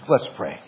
Let's pray.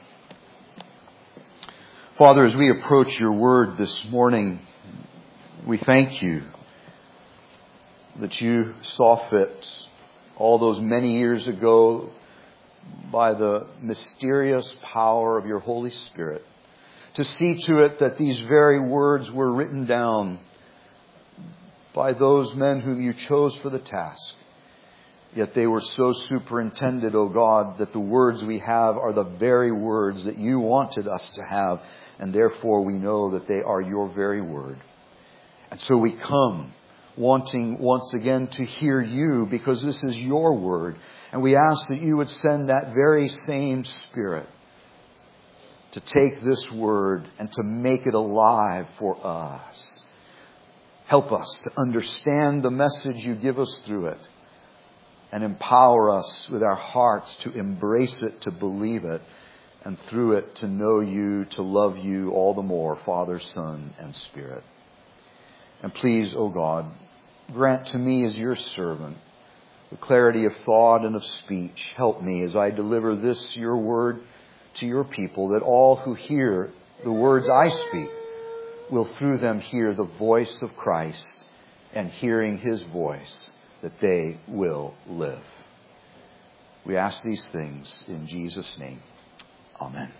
Father, as we approach your word this morning, we thank you that you saw fit all those many years ago by the mysterious power of your Holy Spirit to see to it that these very words were written down by those men whom you chose for the task. Yet they were so superintended, O God, that the words we have are the very words that you wanted us to have. And therefore we know that they are your very word. And so we come wanting once again to hear you because this is your word. And we ask that you would send that very same Spirit to take this word and to make it alive for us. Help us to understand the message you give us through it. And empower us with our hearts to embrace it, to believe it, and through it to know you, to love you all the more, Father, Son, and Spirit. And please, O God, grant to me as your servant the clarity of thought and of speech. Help me as I deliver this, your word, to your people, that all who hear the words I speak will through them hear the voice of Christ, and hearing his voice, that they will live. We ask these things in Jesus' name. Amen.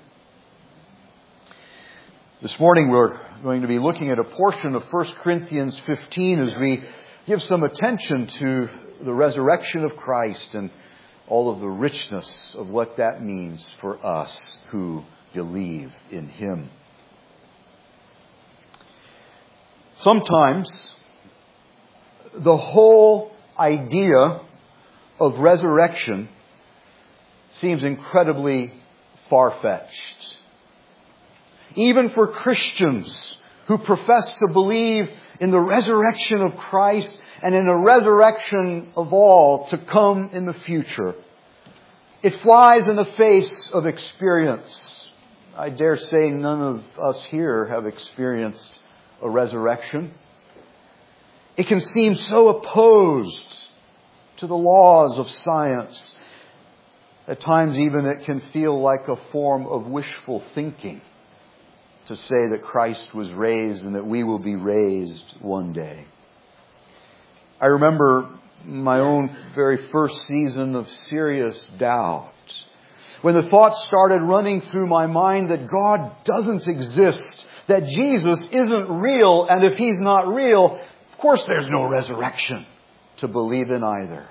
This morning we're going to be looking at a portion of 1 Corinthians 15 as we give some attention to the resurrection of Christ and all of the richness of what that means for us who believe in him. Sometimes the whole idea of resurrection seems incredibly far-fetched. Even for Christians who profess to believe in the resurrection of Christ and in a resurrection of all to come in the future, it flies in the face of experience. I dare say none of us here have experienced a resurrection. It can seem so opposed to the laws of science. At times even it can feel like a form of wishful thinking to say that Christ was raised and that we will be raised one day. I remember my own very first season of serious doubt, when the thoughts started running through my mind that God doesn't exist, that Jesus isn't real, and if he's not real, of course there's no resurrection to believe in either.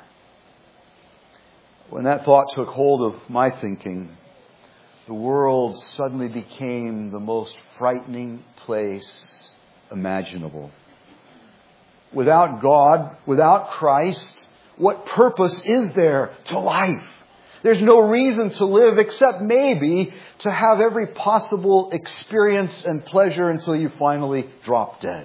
When that thought took hold of my thinking, the world suddenly became the most frightening place imaginable. Without God, without Christ, what purpose is there to life? There's no reason to live except maybe to have every possible experience and pleasure until you finally drop dead.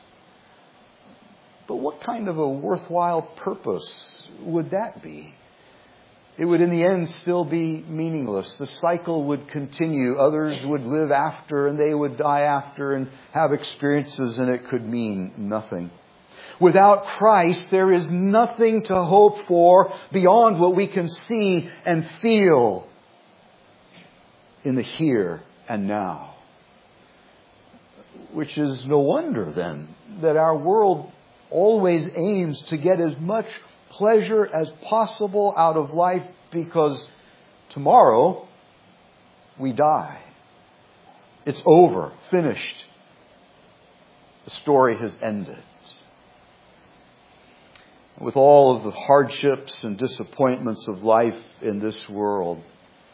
But what kind of a worthwhile purpose would that be? It would in the end still be meaningless. The cycle would continue. Others would live after and they would die after and have experiences, and it could mean nothing. Without Christ, there is nothing to hope for beyond what we can see and feel in the here and now. Which is no wonder then that our world always aims to get as much pleasure as possible out of life, because tomorrow we die. It's over, finished. The story has ended. With all of the hardships and disappointments of life in this world,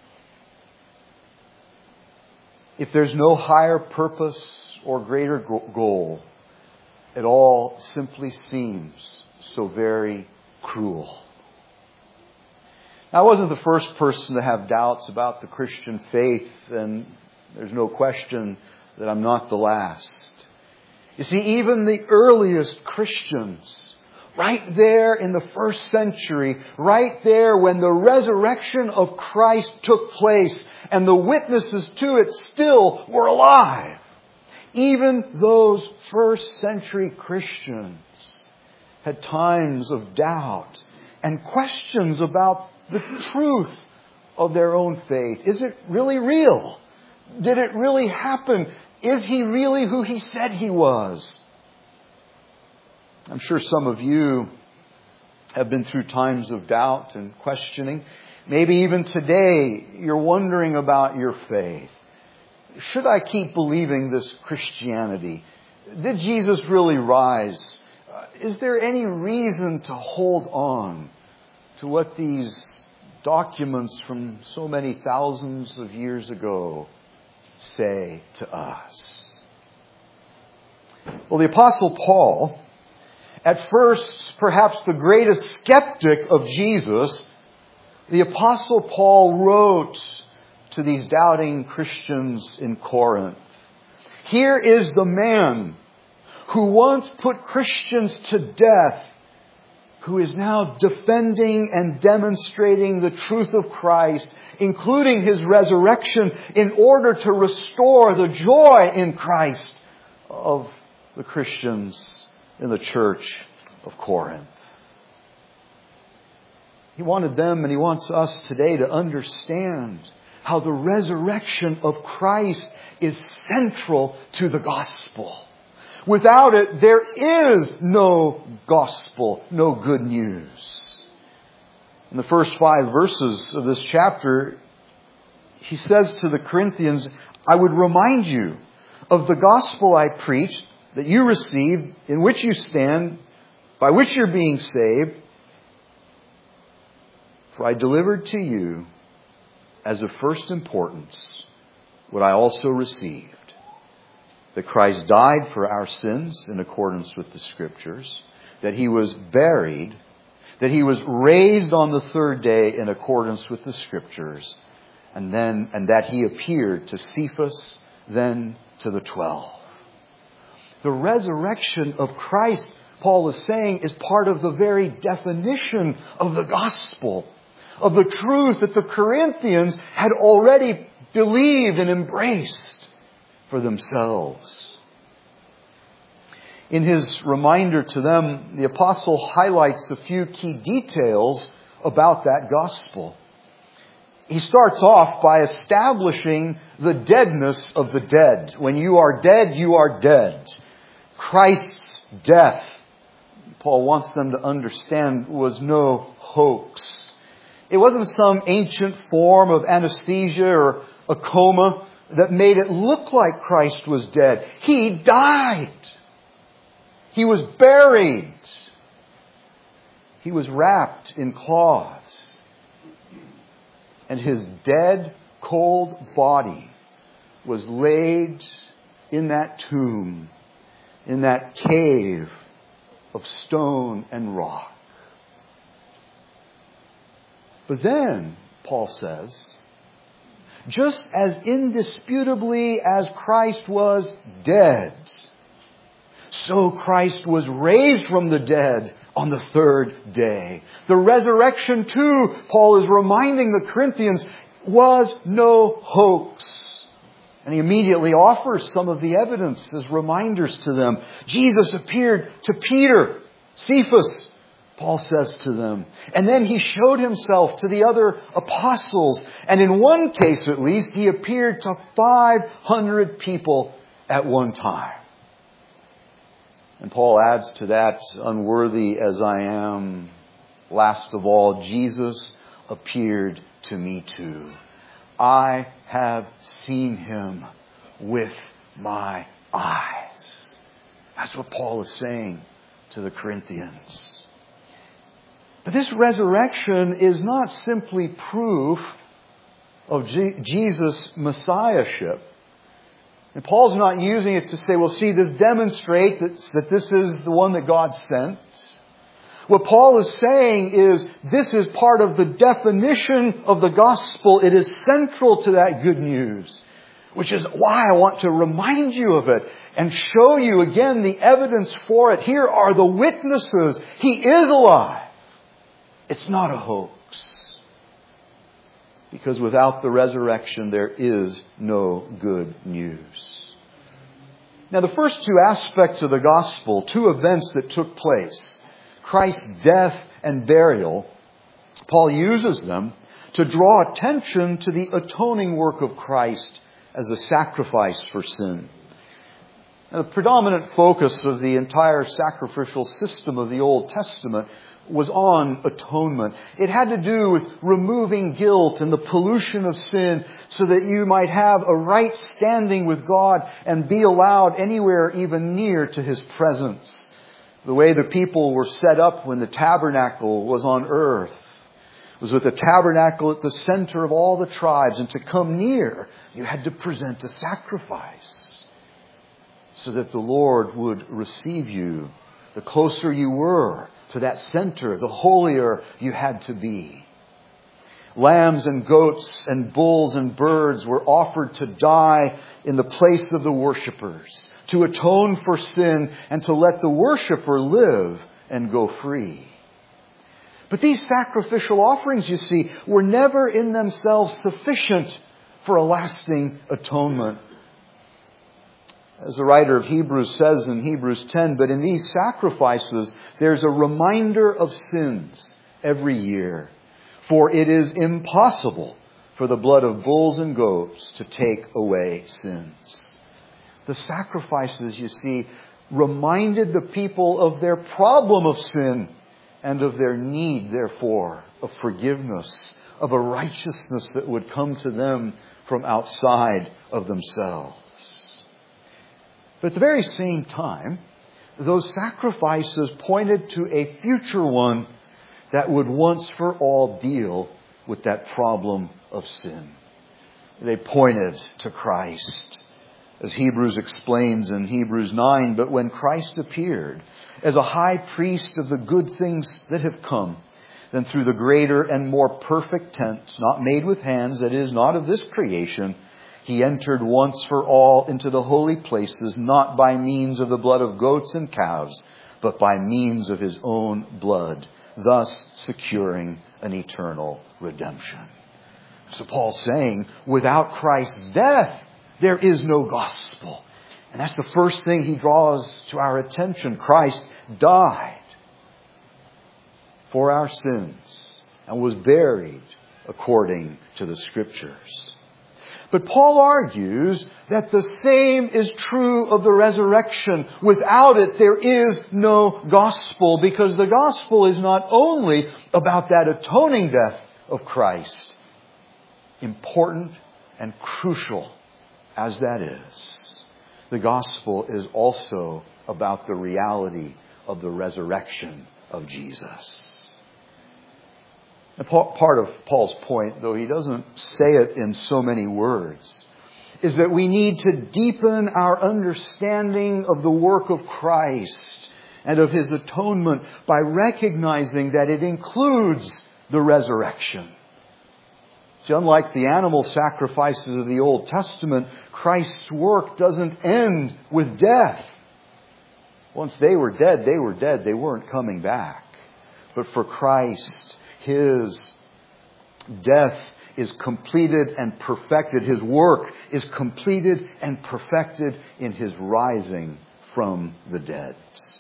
if there's no higher purpose or greater goal, it all simply seems so very cruel. Now, I wasn't the first person to have doubts about the Christian faith, and there's no question that I'm not the last. You see, even the earliest Christians, right there in the first century, right there when the resurrection of Christ took place and the witnesses to it still were alive, even those first century Christians had times of doubt and questions about the truth of their own faith. Is it really real? Did it really happen? Is He really who He said He was? I'm sure some of you have been through times of doubt and questioning. Maybe even today you're wondering about your faith. Should I keep believing this Christianity? Did Jesus really rise? Is there any reason to hold on to what these documents from so many thousands of years ago say to us? Well, the Apostle Paul, at first perhaps the greatest skeptic of Jesus, the Apostle Paul wrote to these doubting Christians in Corinth, "Here is the man who once put Christians to death, who is now defending and demonstrating the truth of Christ, including His resurrection, in order to restore the joy in Christ of the Christians in the church of Corinth." He wanted them, and He wants us today, to understand how the resurrection of Christ is central to the gospel. Without it, there is no gospel, no good news. In the first 5 verses of this chapter, he says to the Corinthians, "I would remind you of the gospel I preached, that you received, in which you stand, by which you're being saved. For I delivered to you as of first importance what I also received, that Christ died for our sins in accordance with the Scriptures, that He was buried, that He was raised on the third day in accordance with the Scriptures, and that He appeared to Cephas, then to the 12. The resurrection of Christ, Paul is saying, is part of the very definition of the gospel, of the truth that the Corinthians had already believed and embraced for themselves. In his reminder to them, the apostle highlights a few key details about that gospel. He starts off by establishing the deadness of the dead. When you are dead, you are dead. Christ's death, Paul wants them to understand, was no hoax. It wasn't some ancient form of anesthesia or a coma that made it look like Christ was dead. He died. He was buried. He was wrapped in cloths. And His dead, cold body was laid in that tomb, in that cave of stone and rock. But then, Paul says, just as indisputably as Christ was dead, so Christ was raised from the dead on the third day. The resurrection too, Paul is reminding the Corinthians, was no hoax. And he immediately offers some of the evidence as reminders to them. Jesus appeared to Peter, Cephas, Paul says to them. And then He showed Himself to the other apostles. And in one case at least, He appeared to 500 people at one time. And Paul adds to that, unworthy as I am, last of all, Jesus appeared to me too. I have seen Him with my eyes. That's what Paul is saying to the Corinthians. But this resurrection is not simply proof of Jesus' messiahship. And Paul's not using it to say, well, see, this demonstrates that this is the one that God sent. What Paul is saying is this is part of the definition of the gospel. It is central to that good news, which is why I want to remind you of it and show you again the evidence for it. Here are the witnesses. He is alive. It's not a hoax. Because without the resurrection, there is no good news. Now, the first two aspects of the gospel, two events that took place, Christ's death and burial, Paul uses them to draw attention to the atoning work of Christ as a sacrifice for sin. Now, the predominant focus of the entire sacrificial system of the Old Testament was on atonement. It had to do with removing guilt and the pollution of sin so that you might have a right standing with God and be allowed anywhere even near to His presence. The way the people were set up when the tabernacle was on earth was with the tabernacle at the center of all the tribes, and to come near, you had to present a sacrifice so that the Lord would receive you. The closer you were to that center, the holier you had to be. Lambs and goats and bulls and birds were offered to die in the place of the worshipers, to atone for sin and to let the worshiper live and go free. But these sacrificial offerings, you see, were never in themselves sufficient for a lasting atonement. As the writer of Hebrews says in Hebrews 10, but in these sacrifices, there's a reminder of sins every year. For it is impossible for the blood of bulls and goats to take away sins. The sacrifices, you see, reminded the people of their problem of sin and of their need, therefore, of forgiveness, of a righteousness that would come to them from outside of themselves. But at the very same time, those sacrifices pointed to a future one that would once for all deal with that problem of sin. They pointed to Christ. As Hebrews explains in Hebrews 9, but when Christ appeared as a high priest of the good things that have come, then through the greater and more perfect tent, not made with hands, that is, not of this creation, He entered once for all into the holy places, not by means of the blood of goats and calves, but by means of His own blood, thus securing an eternal redemption. So Paul's saying, without Christ's death, there is no gospel. And that's the first thing he draws to our attention. Christ died for our sins and was buried according to the Scriptures. But Paul argues that the same is true of the resurrection. Without it, there is no gospel, because the gospel is not only about that atoning death of Christ, important and crucial as that is, the gospel is also about the reality of the resurrection of Jesus. And part of Paul's point, though he doesn't say it in so many words, is that we need to deepen our understanding of the work of Christ and of His atonement by recognizing that it includes the resurrection. See, unlike the animal sacrifices of the Old Testament, Christ's work doesn't end with death. Once they were dead, they were dead. They weren't coming back. But for Christ, His death is completed and perfected. His work is completed and perfected in His rising from the dead.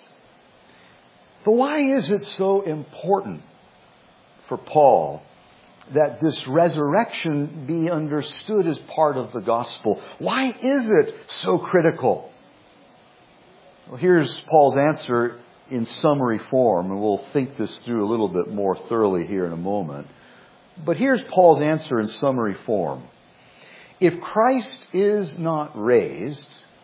But why is it so important for Paul that this resurrection be understood as part of the gospel? Why is it so critical? Well, here's Paul's answer in summary form, and we'll think this through a little bit more thoroughly here in a moment. But here's Paul's answer in summary form. If Christ is not raised,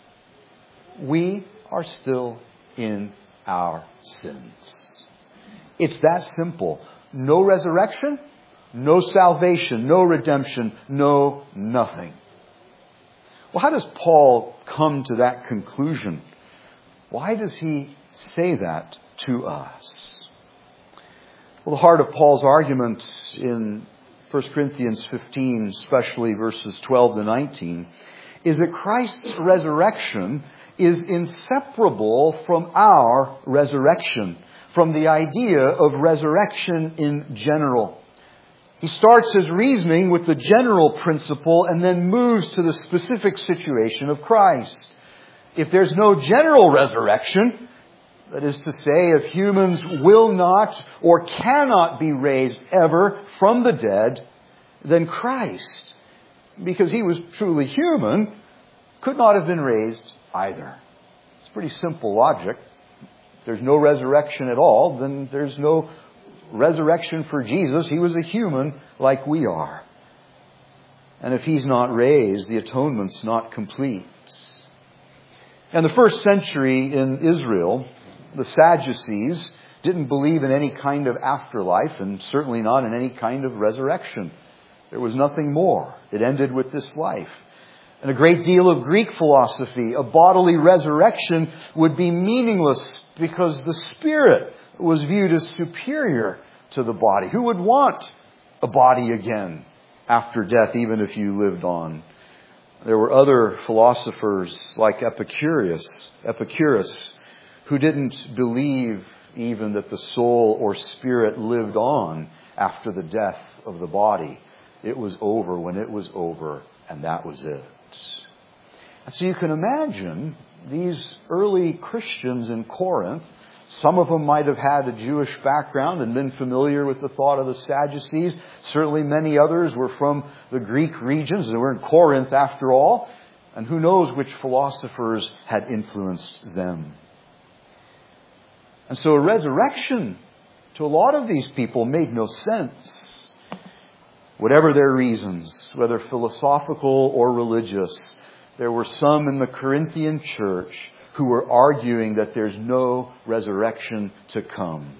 we are still in our sins. It's that simple. No resurrection, no salvation, no redemption, no nothing. Well, how does Paul come to that conclusion? Why does he say that to us? Well, the heart of Paul's argument in 1 Corinthians 15, especially verses 12 to 19, is that Christ's resurrection is inseparable from our resurrection, from the idea of resurrection in general. He starts his reasoning with the general principle and then moves to the specific situation of Christ. If there's no general resurrection, that is to say, if humans will not or cannot be raised ever from the dead, than Christ, because he was truly human, could not have been raised either. It's pretty simple logic. If there's no resurrection at all, then there's no resurrection for Jesus. He was a human like we are. And if he's not raised, the atonement's not complete. In the first century in Israel, the Sadducees didn't believe in any kind of afterlife, and certainly not in any kind of resurrection. There was nothing more. It ended with this life. And a great deal of Greek philosophy, a bodily resurrection would be meaningless because the spirit was viewed as superior to the body. Who would want a body again after death, even if you lived on? There were other philosophers like Epicurus, who didn't believe even that the soul or spirit lived on after the death of the body. It was over when it was over, and that was it. And so you can imagine these early Christians in Corinth. Some of them might have had a Jewish background and been familiar with the thought of the Sadducees. Certainly many others were from the Greek regions. They were in Corinth after all. And who knows which philosophers had influenced them. And so a resurrection to a lot of these people made no sense. Whatever their reasons, whether philosophical or religious, there were some in the Corinthian church who were arguing that there's no resurrection to come.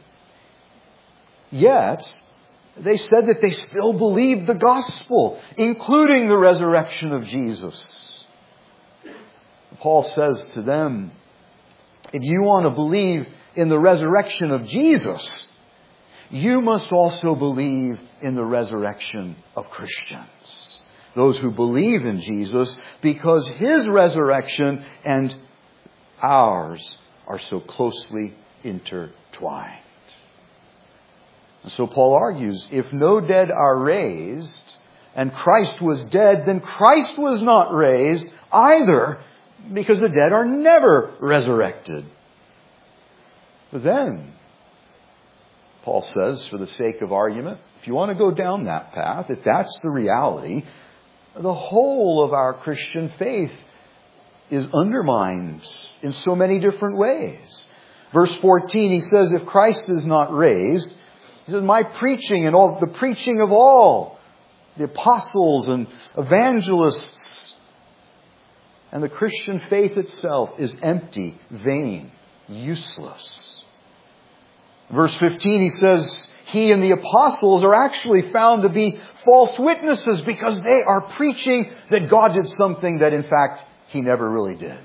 Yet, they said that they still believed the gospel, including the resurrection of Jesus. Paul says to them, if you want to believe in the resurrection of Jesus, you must also believe in the resurrection of Christians. Those who believe in Jesus, because His resurrection and ours are so closely intertwined. And so Paul argues, if no dead are raised, and Christ was dead, then Christ was not raised either, because the dead are never resurrected. But then, Paul says, for the sake of argument, if you want to go down that path, if that's the reality, the whole of our Christian faith is undermined in so many different ways. Verse 14, he says, if Christ is not raised, he says, my preaching and all the preaching of all the apostles and evangelists and the Christian faith itself is empty, vain, useless. Verse 15, he says, he and the apostles are actually found to be false witnesses because they are preaching that God did something that in fact He never really did.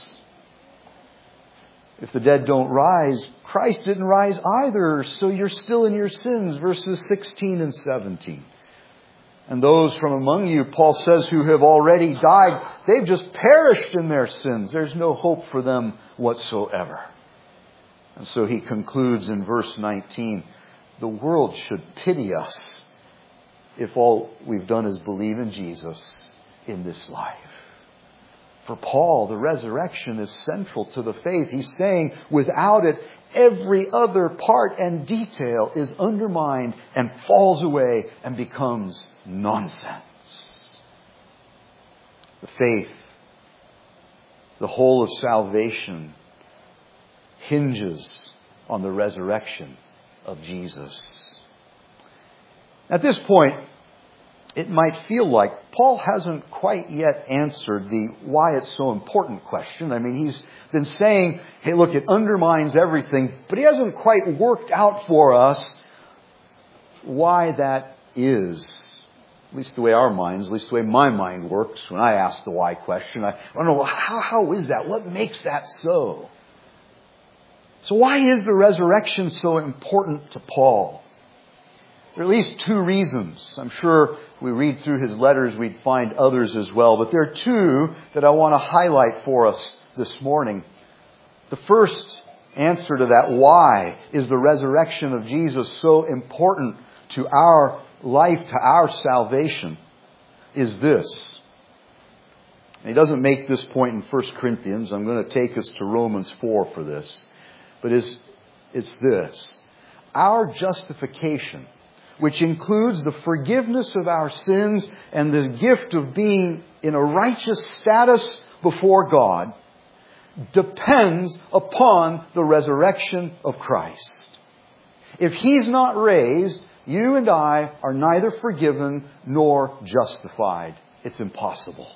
If the dead don't rise, Christ didn't rise either, so you're still in your sins. Verses 16 and 17. And those from among you, Paul says, who have already died, they've just perished in their sins. There's no hope for them whatsoever. And so he concludes in verse 19, the world should pity us if all we've done is believe in Jesus in this life. For Paul, the resurrection is central to the faith. He's saying without it, every other part and detail is undermined and falls away and becomes nonsense. The faith, the whole of salvation, hinges on the resurrection of Jesus. At this point, it might feel like Paul hasn't quite yet answered the why it's so important question. I mean, he's been saying, hey, look, it undermines everything, but he hasn't quite worked out for us why that is. At least the way our minds, at least the way my mind works when I ask the why question. I don't know, how is that? What makes that so? So why is the resurrection so important to Paul? There are at least two reasons. I'm sure if we read through his letters, we'd find others as well. But there are two that I want to highlight for us this morning. The first answer to that why is the resurrection of Jesus so important to our life, to our salvation, is this. And he doesn't make this point in 1 Corinthians. I'm going to take us to Romans 4 for this. But it's this. Our justification which includes the forgiveness of our sins and the gift of being in a righteous status before God, depends upon the resurrection of Christ. If He's not raised, you and I are neither forgiven nor justified. It's impossible.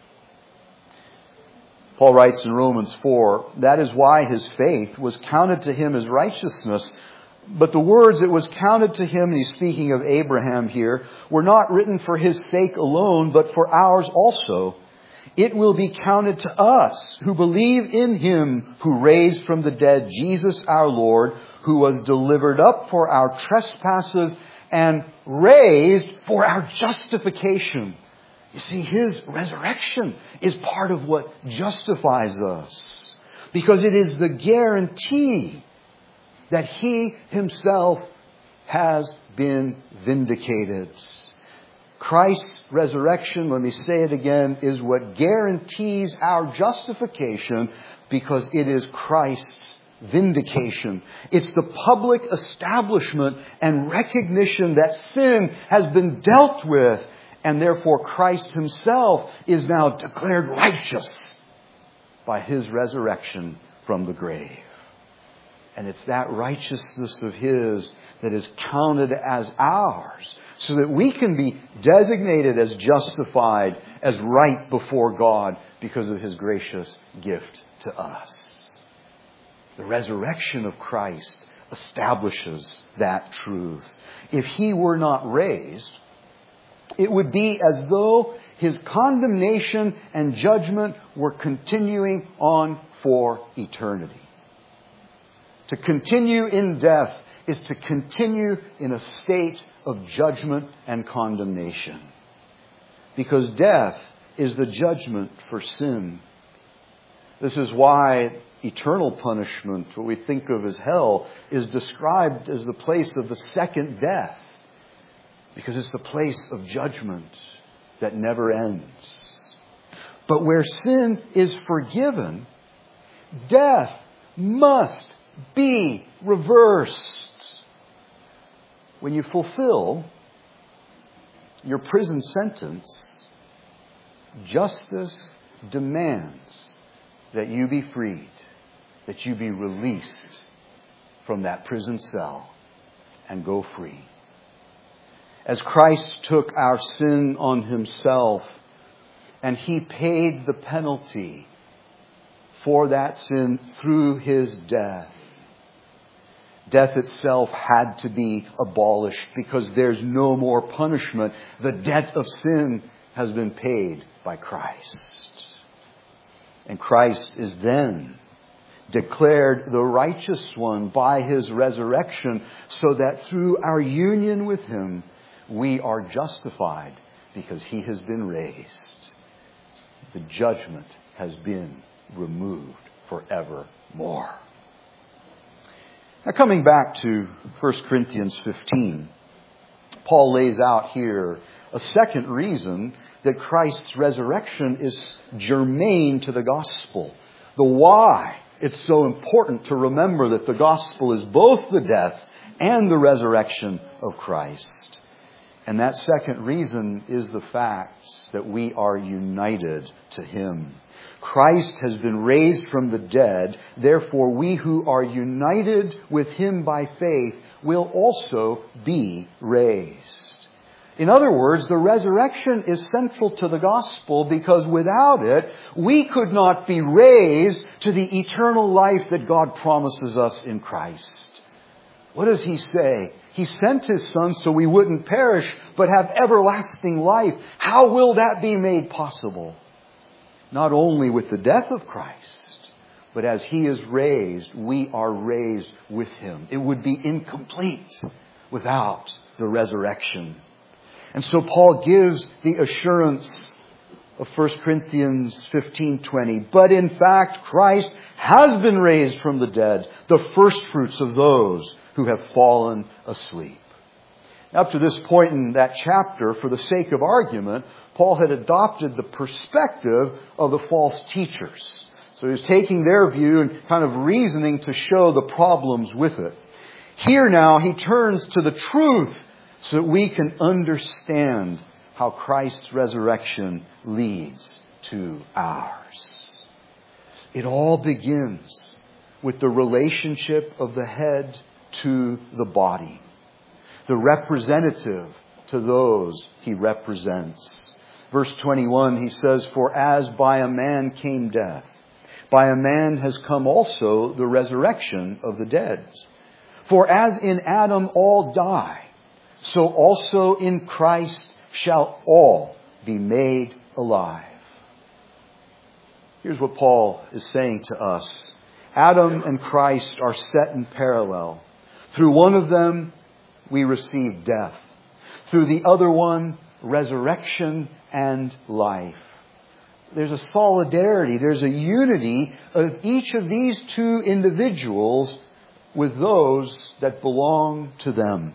Paul writes in Romans 4, that is why his faith was counted to him as righteousness. But the words "it was counted to him," and he's speaking of Abraham here, were not written for his sake alone, but for ours also. It will be counted to us who believe in Him who raised from the dead Jesus our Lord, who was delivered up for our trespasses and raised for our justification. You see, His resurrection is part of what justifies us, because it is the guarantee that He Himself has been vindicated. Christ's resurrection, let me say it again, is what guarantees our justification, because it is Christ's vindication. It's the public establishment and recognition that sin has been dealt with, and therefore Christ Himself is now declared righteous by His resurrection from the grave. And it's that righteousness of His that is counted as ours, so that we can be designated as justified, as right before God, because of His gracious gift to us. The resurrection of Christ establishes that truth. If He were not raised, it would be as though His condemnation and judgment were continuing on for eternity. To continue in death is to continue in a state of judgment and condemnation. Because death is the judgment for sin. This is why eternal punishment, what we think of as hell, is described as the place of the second death. Because it's the place of judgment that never ends. But where sin is forgiven, death must be reversed. When you fulfill your prison sentence, justice demands that you be freed, that you be released from that prison cell and go free. As Christ took our sin on Himself and He paid the penalty for that sin through His death, death itself had to be abolished, because there's no more punishment. The debt of sin has been paid by Christ. And Christ is then declared the righteous one by His resurrection, so that through our union with Him, we are justified because He has been raised. The judgment has been removed forevermore. Now, coming back to 1 Corinthians 15, Paul lays out here a second reason that Christ's resurrection is germane to the gospel. The why it's so important to remember that the gospel is both the death and the resurrection of Christ. And that second reason is the fact that we are united to Him. Christ has been raised from the dead. Therefore, we who are united with Him by faith will also be raised. In other words, the resurrection is central to the gospel, because without it, we could not be raised to the eternal life that God promises us in Christ. What does He say? He sent His Son so we wouldn't perish, but have everlasting life. How will that be made possible? Not only with the death of Christ, but as He is raised, we are raised with Him. It would be incomplete without the resurrection. And so Paul gives the assurance of 1 Corinthians 15:20. But in fact, Christ has been raised from the dead, the firstfruits of those who have fallen asleep. Up to this point in that chapter, for the sake of argument, Paul had adopted the perspective of the false teachers. So he was taking their view and kind of reasoning to show the problems with it. Here now he turns to the truth so that we can understand how Christ's resurrection leads to ours. It all begins with the relationship of the head to the body, the representative to those he represents. Verse 21, he says, "For as by a man came death, by a man has come also the resurrection of the dead. For as in Adam all die, so also in Christ shall all be made alive." Here's what Paul is saying to us. Adam and Christ are set in parallel. Through one of them, we receive death. Through the other one, resurrection and life. There's a solidarity, there's a unity of each of these two individuals with those that belong to them.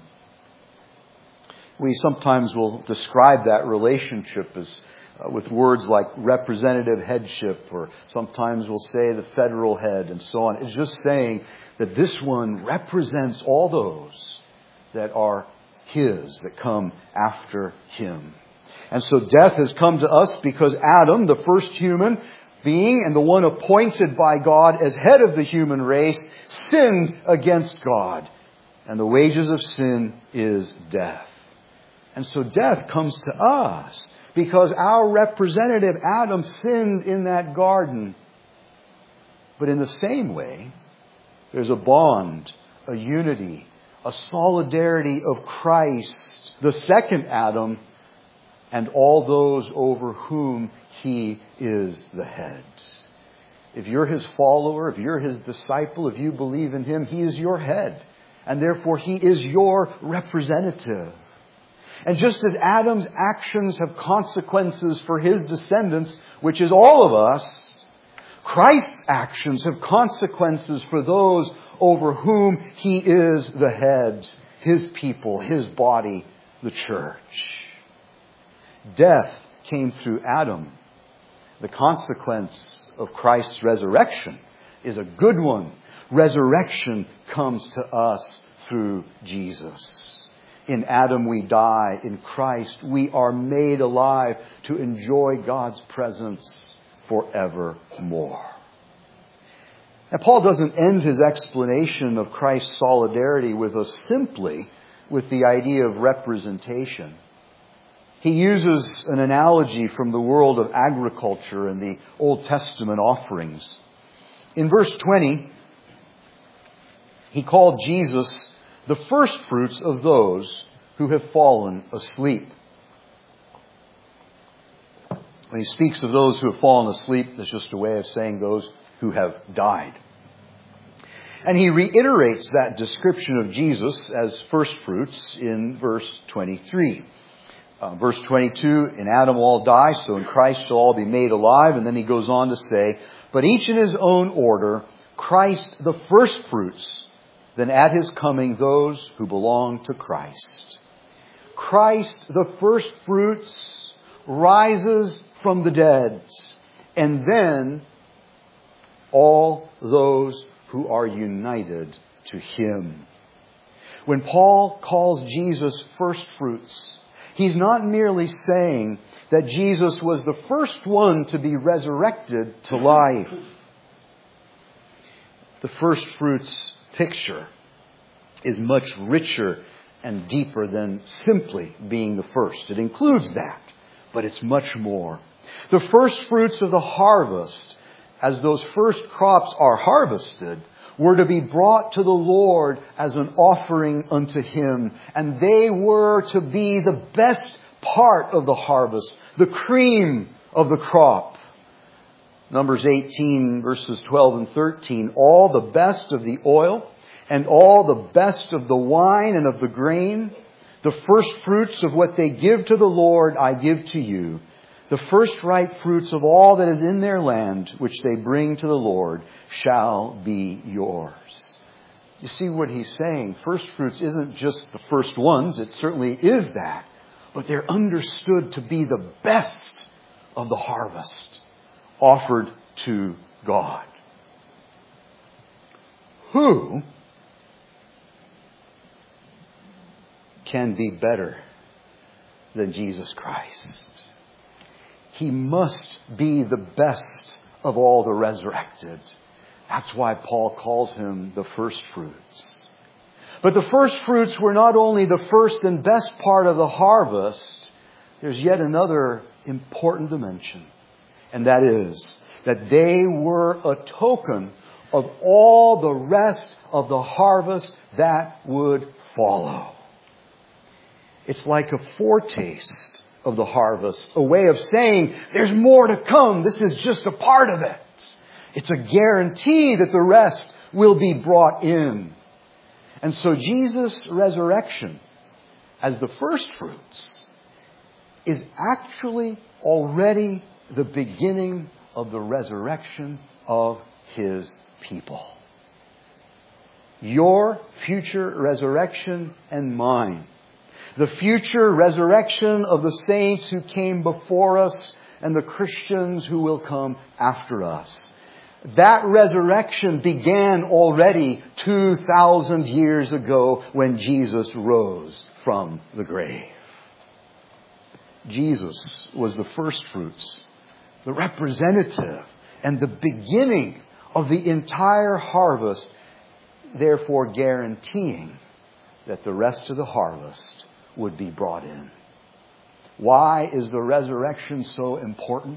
We sometimes will describe that relationship as with words like representative headship, or sometimes we'll say the federal head and so on. It's just saying that this one represents all those that are his, that come after him. And so death has come to us because Adam, the first human being and the one appointed by God as head of the human race, sinned against God. And the wages of sin is death. And so death comes to us because our representative Adam sinned in that garden. But in the same way, there's a bond, a unity, a solidarity of Christ, the second Adam, and all those over whom he is the head. If you're his follower, if you're his disciple, if you believe in him, he is your head. And therefore he is your representative. And just as Adam's actions have consequences for his descendants, which is all of us, Christ's actions have consequences for those over whom he is the head, his people, his body, the church. Death came through Adam. The consequence of Christ's resurrection is a good one. Resurrection comes to us through Jesus. In Adam we die. In Christ we are made alive to enjoy God's presence forevermore. Now, Paul doesn't end his explanation of Christ's solidarity with us simply with the idea of representation. He uses an analogy from the world of agriculture and the Old Testament offerings. In verse 20, he called Jesus the first fruits of those who have fallen asleep. When he speaks of those who have fallen asleep, that's just a way of saying those who have died. And he reiterates that description of Jesus as first fruits in verse 23. Verse 22, in Adam all die, so in Christ shall all be made alive. And then he goes on to say, but each in his own order, Christ the first fruits, then at his coming those who belong to Christ. Christ the first fruits rises from the dead, and then all those who are united to him. When Paul calls Jesus first fruits, he's not merely saying that Jesus was the first one to be resurrected to life. The first fruits picture is much richer and deeper than simply being the first. It includes that, but it's much more. The first fruits of the harvest, as those first crops are harvested, were to be brought to the Lord as an offering unto him. And they were to be the best part of the harvest, the cream of the crop. Numbers 18, verses 12 and 13. All the best of the oil and all the best of the wine and of the grain, the first fruits of what they give to the Lord, I give to you. The first ripe fruits of all that is in their land, which they bring to the Lord, shall be yours. You see what he's saying? First fruits isn't just the first ones. It certainly is that. But they're understood to be the best of the harvest offered to God. Who can be better than Jesus Christ. He must be the best of all the resurrected. That's why Paul calls Him the first fruits. But the first fruits were not only the first and best part of the harvest. There's yet another important dimension. And that is that they were a token of all the rest of the harvest that would follow. It's like a foretaste of the harvest, a way of saying there's more to come. This is just a part of it. It's a guarantee that the rest will be brought in. And so Jesus' resurrection as the first fruits is actually already the beginning of the resurrection of His people. Your future resurrection and mine. The future resurrection of the saints who came before us and the Christians who will come after us. That resurrection began already 2,000 years ago when Jesus rose from the grave. Jesus was the first fruits, the representative, and the beginning of the entire harvest, therefore guaranteeing that the rest of the harvest would be brought in. Why is the resurrection so important?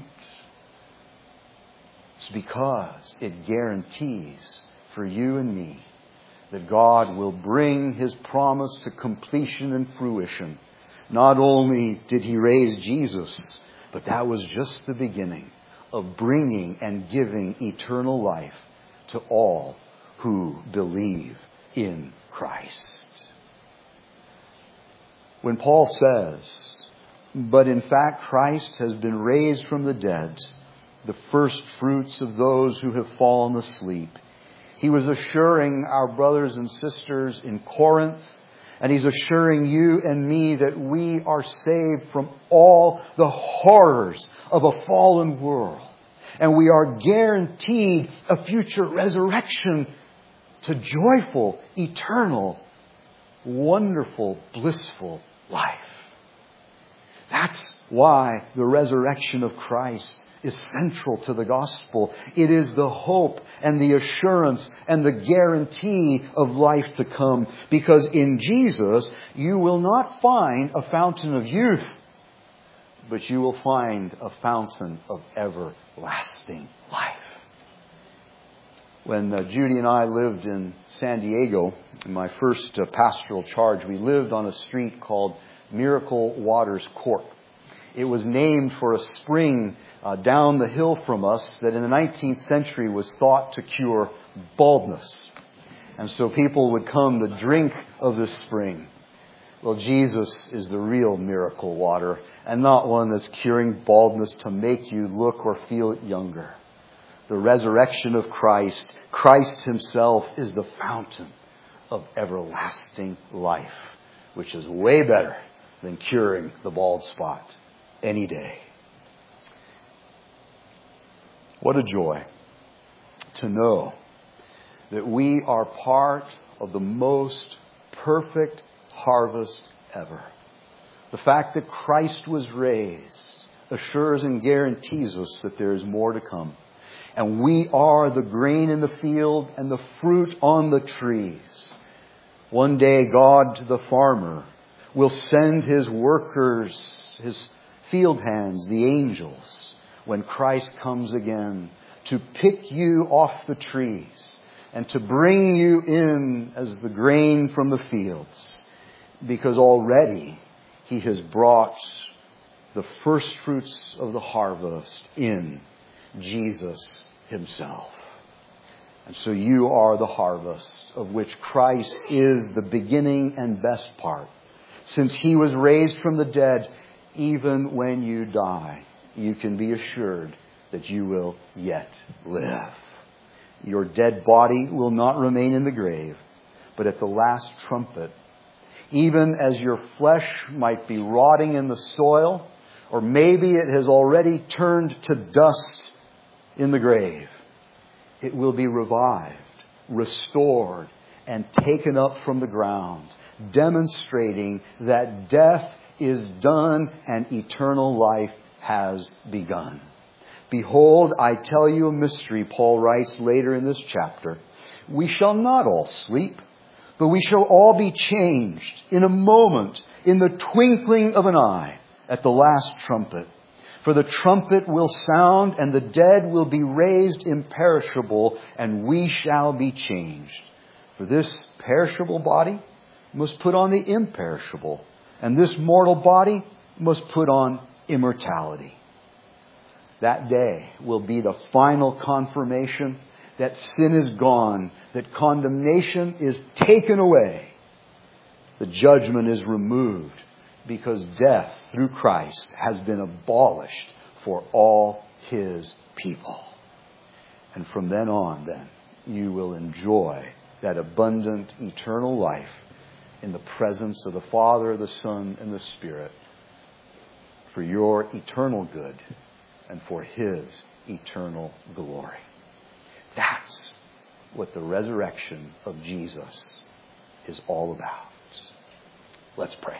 It's because it guarantees for you and me that God will bring His promise to completion and fruition. Not only did He raise Jesus, but that was just the beginning of bringing and giving eternal life to all who believe in Christ. When Paul says, "But in fact Christ has been raised from the dead, the first fruits of those who have fallen asleep," he was assuring our brothers and sisters in Corinth, and he's assuring you and me that we are saved from all the horrors of a fallen world. And we are guaranteed a future resurrection to joyful, eternal, wonderful, blissful life. That's why the resurrection of Christ is central to the gospel. It is the hope and the assurance and the guarantee of life to come. Because in Jesus, you will not find a fountain of youth, but you will find a fountain of everlasting life. When Judy and I lived in San Diego, in my first pastoral charge, we lived on a street called Miracle Waters Court. It was named for a spring down the hill from us that in the 19th century was thought to cure baldness. And so people would come to drink of this spring. Well, Jesus is the real miracle water, and not one that's curing baldness to make you look or feel younger. The resurrection of Christ, Christ Himself, is the fountain of everlasting life, which is way better than curing the bald spot any day. What a joy to know that we are part of the most perfect harvest ever. The fact that Christ was raised assures and guarantees us that there is more to come. And we are the grain in the field and the fruit on the trees. One day God, the farmer, will send His workers, His field hands, the angels, when Christ comes again, to pick you off the trees and to bring you in as the grain from the fields. Because already He has brought the first fruits of the harvest in Jesus Himself. And so you are the harvest of which Christ is the beginning and best part. Since He was raised from the dead, even when you die, you can be assured that you will yet live. Your dead body will not remain in the grave, but at the last trumpet, even as your flesh might be rotting in the soil, or maybe it has already turned to dust in the grave, it will be revived, restored, and taken up from the ground, demonstrating that death is done and eternal life has begun. Behold, I tell you a mystery, Paul writes later in this chapter. We shall not all sleep, but we shall all be changed in a moment, in the twinkling of an eye, at the last trumpet. For the trumpet will sound, and the dead will be raised imperishable, and we shall be changed. For this perishable body must put on the imperishable, and this mortal body must put on immortality. That day will be the final confirmation that sin is gone, that condemnation is taken away. The judgment is removed because death through Christ has been abolished for all His people. And from then on, you will enjoy that abundant eternal life in the presence of the Father, the Son, and the Spirit for your eternal good and for His eternal glory. That's what the resurrection of Jesus is all about. Let's pray.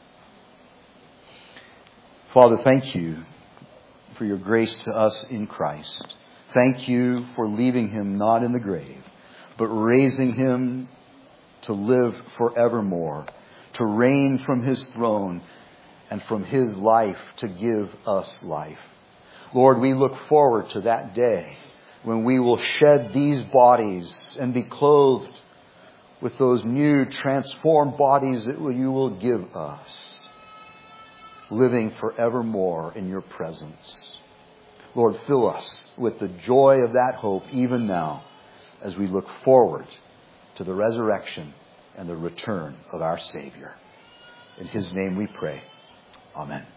Father, thank you for your grace to us in Christ. Thank you for leaving Him not in the grave, but raising Him to live forevermore, to reign from His throne, and from His life to give us life. Lord, we look forward to that day when we will shed these bodies and be clothed with those new transformed bodies that you will give us, living forevermore in your presence. Lord, fill us with the joy of that hope even now as we look forward to the resurrection and the return of our Savior. In His name we pray. Amen.